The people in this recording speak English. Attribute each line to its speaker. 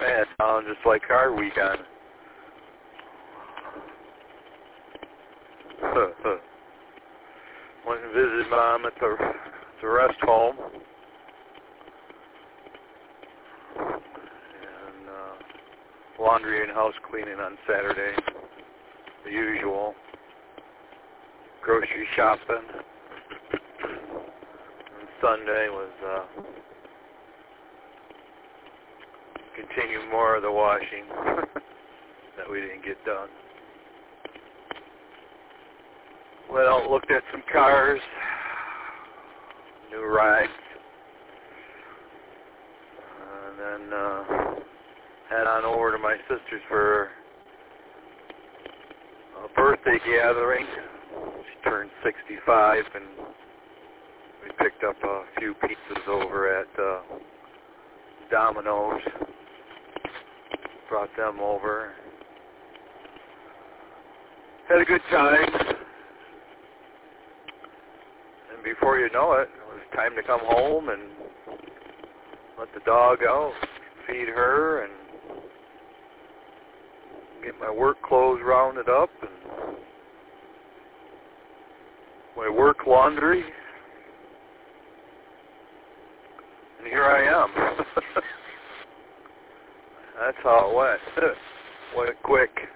Speaker 1: Man, sounds just like our weekend. Went and visited Mom at the rest home. And laundry and house cleaning on Saturday. The usual. Grocery shopping. And Sunday was continue more of the washing that we didn't get done. Well, looked at some cars, new rides, and then head on over to my sister's for a birthday gathering. She turned 65, and we picked up a few pizzas over at Domino's. Brought them over. Had a good time. And before you know it, it was time to come home and let the dog out, feed her, and get my work clothes rounded up, and my work laundry. And here I am. That's how it went. Went quick.